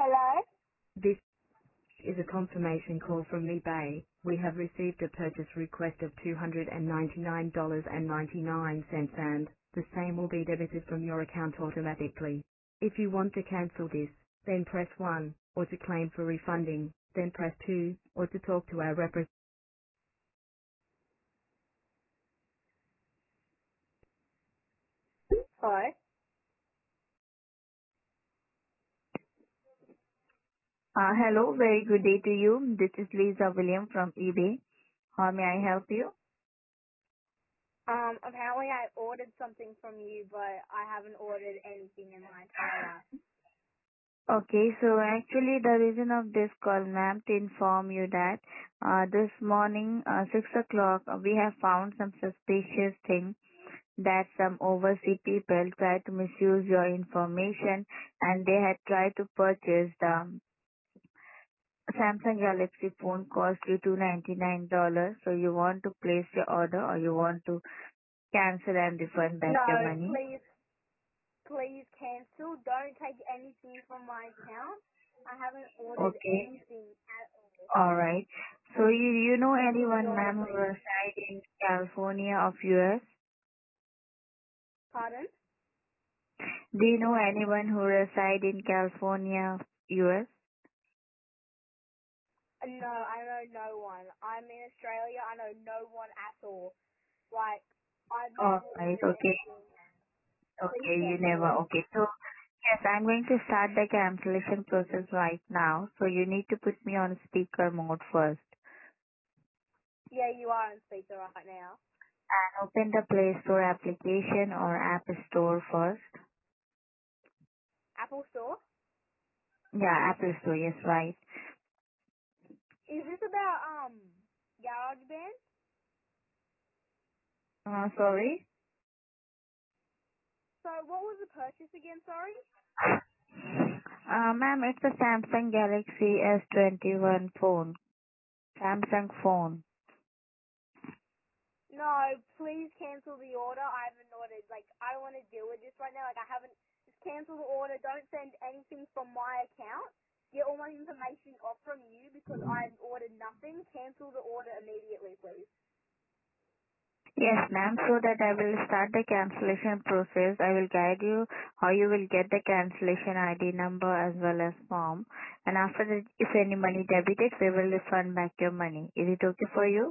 Hello? This is a confirmation call from eBay. We have received a purchase request of $299.99 and the same will be debited from your account automatically. If you want to cancel this, then press 1, or to claim for refunding, then press 2, or to talk to our representative. Hello? Hello, very good day to you. This is Lisa William from eBay. How may I help you? Apparently I ordered something from you, but I haven't ordered anything in my entire life. Okay, so actually the reason of this call, ma'am, to inform you that this morning, 6 o'clock, we have found some suspicious thing that some overseas people tried to misuse your information and they had tried to purchase the Samsung Galaxy phone cost you $299. So you want to place your order or you want to cancel and refund back No, your money? please cancel. Don't take anything from my account. I haven't ordered Okay. anything at all. All right. So you know Open the anyone, door, ma'am, who please. reside in California of US? Pardon? Do you know anyone who reside in California, US? No, I know no one. I'm in Australia. I know no one at all. Like, I've All never right. ordered Okay. anything. Please Okay. You cancel never. it. Okay. So yes, I'm going to start the cancellation process right now. So you need to put me on speaker mode first Yeah, you are on speaker right now. and open the Play Store application or App Store first. Apple Store? Yeah, Apple Store. Yes, right. Is this about, GarageBand? Sorry. So what was the purchase again, sorry? Ma'am, it's a Samsung Galaxy S21 phone. Samsung phone. No, please cancel the order. I haven't ordered. Like, I don't want to deal with this right now. Like, I haven't. Just cancel the order. Don't send anything from my account. Get all my information off from you because I've ordered nothing. Cancel the order immediately, please. Yes, ma'am. So that I will start the cancellation process. I will guide you how you will get the cancellation ID number as well as form. And after that, if any money debited, we will refund back your money. Is it okay for you?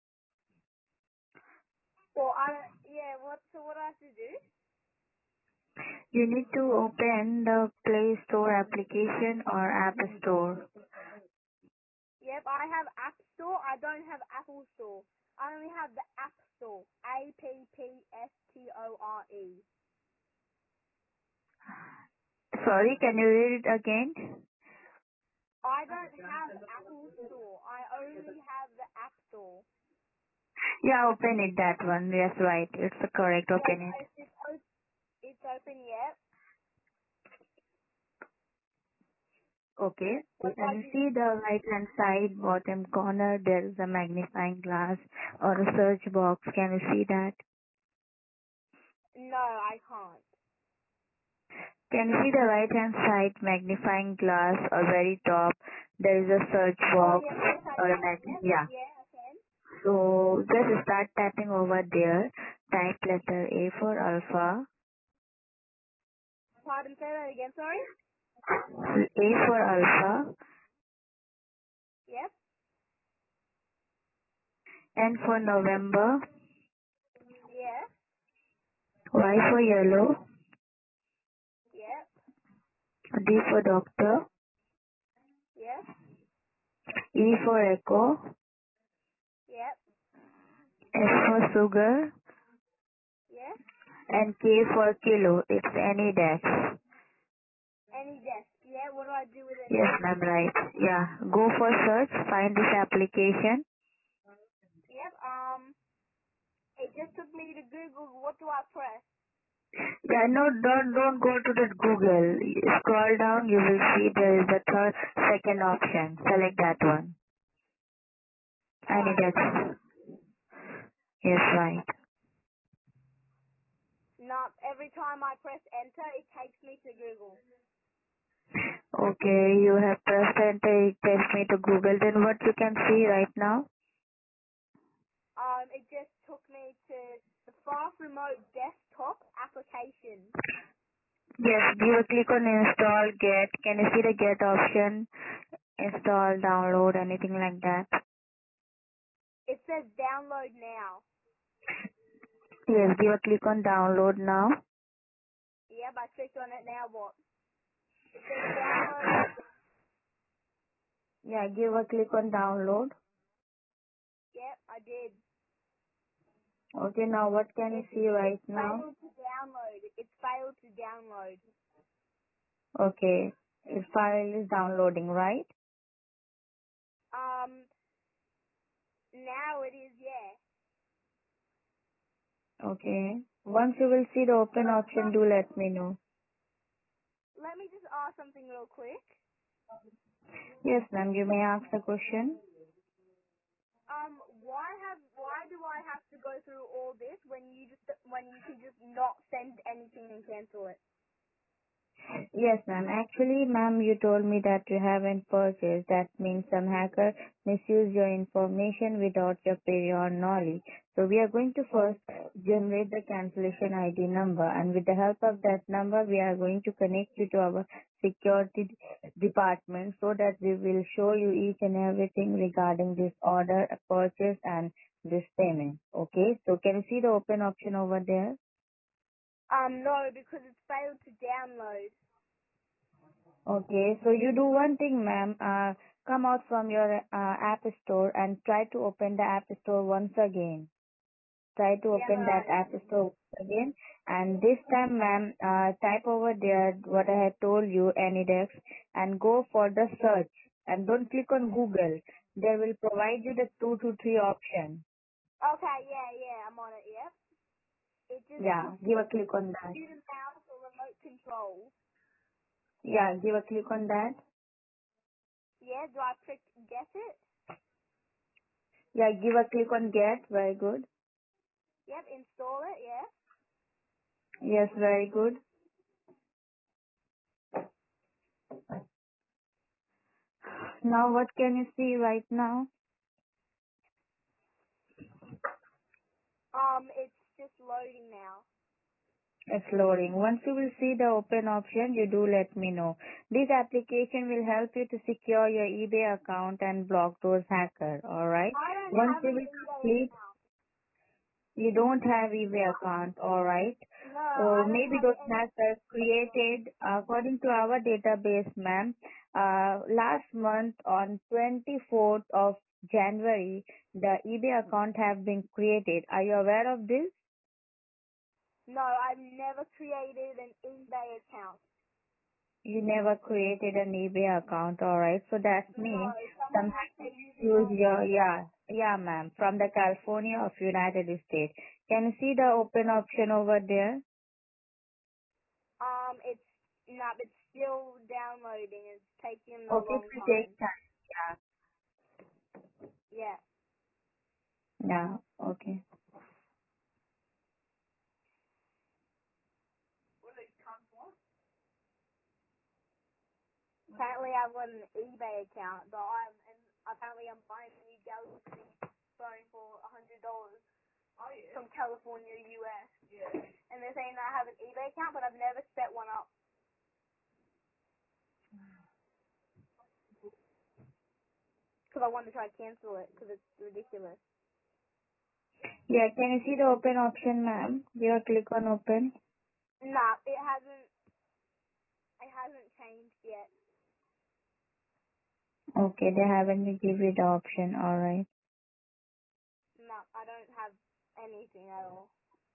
Well, yeah, so what do I have to do? You need to open the Play Store application or App Store. Yep, I have App Store. I don't have Apple Store. I only have the App Store. APPSTORE. Sorry, can you read it again? I don't have Apple Store. I only have the App Store. Yeah, open it, that one. Yes, right. It's correct. Yes, Open it. it's open yet. Okay. What do Can I you do? see the right hand side bottom corner? There is a magnifying glass or a search box. Can you see that? No, I can't. Can you see the right hand side magnifying glass or very top? There is a search Oh, box yes, yes, I or a can. Yep, yeah. yeah, I can. So just start tapping over there. Type letter A for alpha, Pardon, say that again, sorry? A for alpha, Yep, N for November, yeah, Y for yellow, yep, D for doctor, yep, E for echo, yep, S for sugar, yep. and K for kilo. It's any dash. Any desk. Yeah, what do I do with it Yes, next? ma'am, right. Yeah. Go for search, find this application. Yep, it just took me to Google. What do I press? Yeah, no, don't go to the Google. Scroll down, you will see there is a second option. Select that one. Any Alright. dash. Yes, right. No, every time I press enter, it takes me to Google. Okay, you have pressed enter. It takes me to Google. Then what you can see right now? It just took me to the Fast Remote Desktop application. Yes, give a click on install, get. Can you see the get option? Install, download, anything like that? It says download now. Yes, give a click on download now. Yep, I clicked on it. Now what? It says download. Yeah, give a click on download. Yep, I did. Okay, now what can you see right It's now? failed to download. It's failed to download. Okay, its file is downloading, right? Now it is, yeah. Okay. Once you will see the open option, do let me know. Let me just ask something real quick. Yes, ma'am, you may ask the question. Why do I have to go through all this when you can just not send anything and cancel it? Yes, ma'am. Actually, ma'am, you told me that you haven't purchased. That means some hacker misused your information without your prior knowledge. So we are going to first generate the cancellation ID number, and with the help of that number, we are going to connect you to our security department so that we will show you each and everything regarding this order, purchase, and this payment. Okay? So can you see the open option over there? No, because it's failed to download. Okay, so you do one thing, ma'am. Come out from your app store and try to open the app store once again. Try to Yeah, open that app store once again. And this time, ma'am, type over there what I had told you, AnyDex, and go for the search. And don't click on Google. They will provide you the 2 to 3 options. Okay, yeah, I'm on it, yep. It just Yeah, took give a click on that. student mouse or remote control. Yeah, give a click on that. Yeah, do I click get it? Yeah, give a click on get. Very good. Yep, install it, yeah. Yes, very good. Now what can you see right now? It's just loading now. It's loading. Once you will see the open option, you do let me know. This application will help you to secure your eBay account and block those hackers. Alright? I don't Once have you an will eBay complete, account. you don't have eBay account. Alright? No, So I don't maybe have those any. hackers created, according to our database, ma'am, last month on 24th of January, the eBay account have been created. Are you aware of this? No, I've never created an eBay account. You never created an eBay account, alright. So that No, means some someone has to hackers use it use on your, me. yeah, ma'am, from the California of United States. Can you see the open option over there? It's not. It's still downloading. It's taking a Okay, it long will time. take time. Yeah. Yeah, yeah, okay. Apparently, I've got an eBay account, but apparently I'm buying a new Galaxy phone for $100 from California, US. And they're saying that I have an eBay account, but I've never set one up because I want to try to cancel it because it's ridiculous. Yeah, can you see the open option, ma'am? You click on open. Nah, it hasn't. It hasn't changed yet. Okay, they haven't give you the option, alright. No, I don't have anything at all.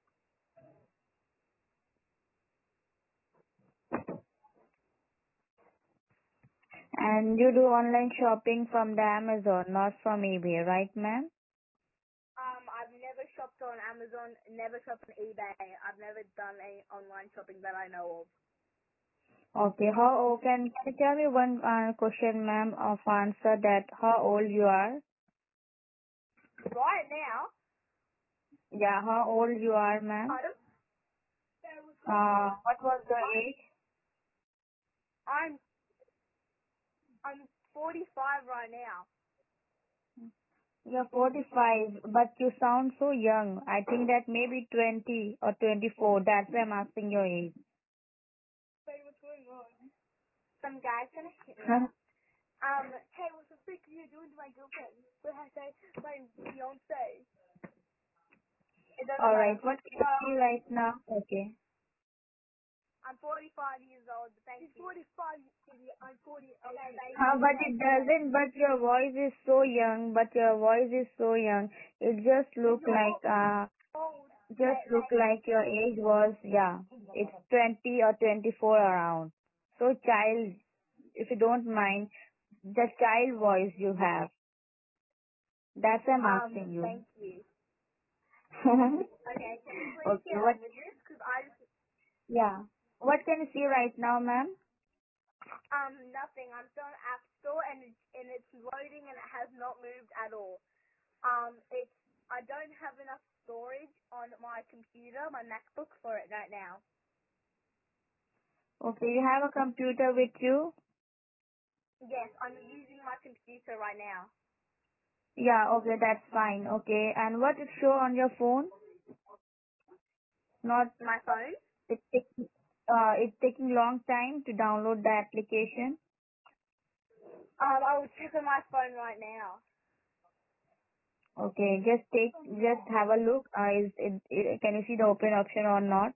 And you do online shopping from the Amazon, not from eBay, right, ma'am? I've never shopped on Amazon, never shopped on eBay. I've never done any online shopping that I know of. Okay. Can you tell me one question, ma'am, of answer that how old you are? Right now, Yeah, how old you are, ma'am? pardon? What was the age? I'm I'm 45 right now. You're 45, but you sound so young. I think that maybe 20 or 24. That's why I'm asking your age. Hey, what's going on? Some guy's gonna hit me. Hey, what the frick are you doing to my girlfriend? What I say? My fiance. It doesn't Alright, matter. what can you see right now? Okay. I'm 45 years old, but thank you. 45, idiot. I'm 40. Okay, thank But it doesn't, but your voice is so young, It just look like, old. your age was, yeah, it's 20 or 24 around. So child, if you don't mind, the child voice you have. That's why I'm asking you. Thank you. Okay, can you please Okay, get what, on with this? Because I just, yeah. What can you see right now, ma'am? nothing. I'm still on App Store and it's loading and it has not moved at all. I don't have enough storage on my computer, my MacBook for it right now. Okay, you have a computer with you? Yes, I'm using my computer right now. Yeah, okay, that's fine. Okay, and what it show on your phone? Not, My phone? it's taking long time to download the application. I will check on my phone right now. Okay, just have a look. Can you see the open option or not?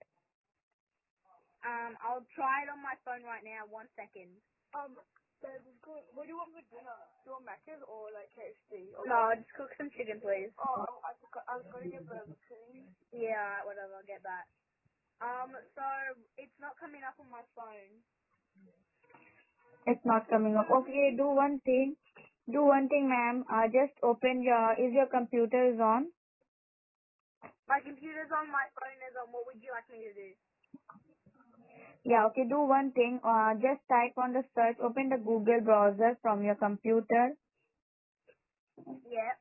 I'll try it on my phone right now. 1 second. Babe, what do you want for dinner? Do you want Macca's or like KFC? Or no, just cook some chicken, please. Oh, I was going to get Burger King. Yeah, alright, whatever, I'll get that. So it's not coming up on my phone. It's not coming up. Okay, do one thing. Ma'am. Just open is your computer is on? My computer's on, my phone is on. What would you like me to do? Yeah, okay, do one thing. Just type on the search, open the Google browser from your computer Yeah.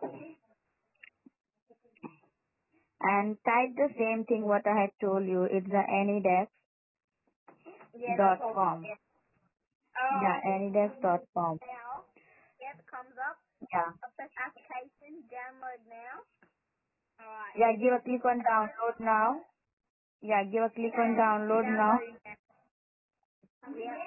and type the same thing what I had told you. It's the Yeah, that's all. anydesk.com. Yeah. Yeah, anydesk.com. Now, yep, comes up. Yeah. Press application, download now. Alright. Yeah, give a click on download now. Yeah, give a click on download now. Downloading now. Yep.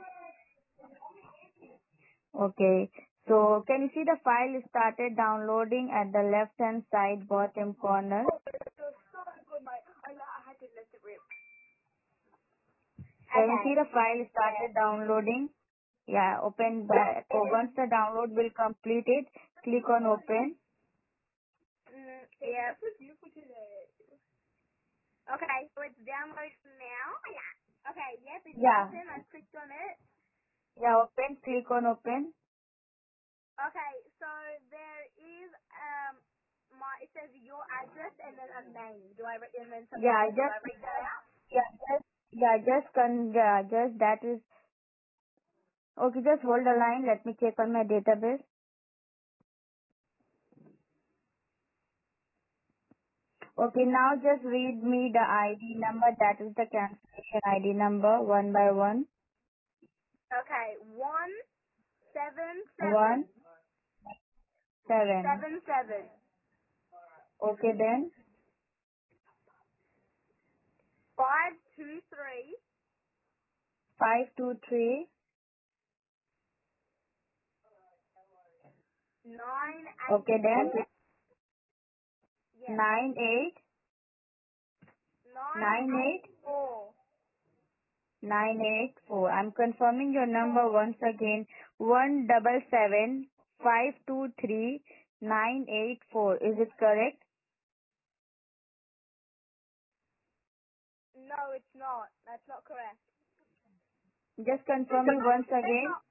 Okay. So can you see the file started downloading at the left hand side bottom corner? It was so good, mate. I had to let it rip. Can you Okay. see the file started downloading? Yeah, open that. So once the download will complete it, click on open. Yeah. This was beautiful today. Okay, so it's downloading now. Yeah. Okay, yep, it's Yeah. open. I clicked on it. Yeah, open. Click on open. Okay, so there is it says your address and then a name. And then something Yeah, else. Do I read that out? just that is okay. Just hold the line. Let me check on my database. Okay, now just read me the ID number. That is the cancellation ID number one by one. Okay, 177 One, seven. 77 Okay then. 523 523. Okay then. 984. Yes, 9898. 984. 984. I'm confirming your number once again. 177 523 984. Is it correct? No, it's not. That's not correct. Just confirm me once again.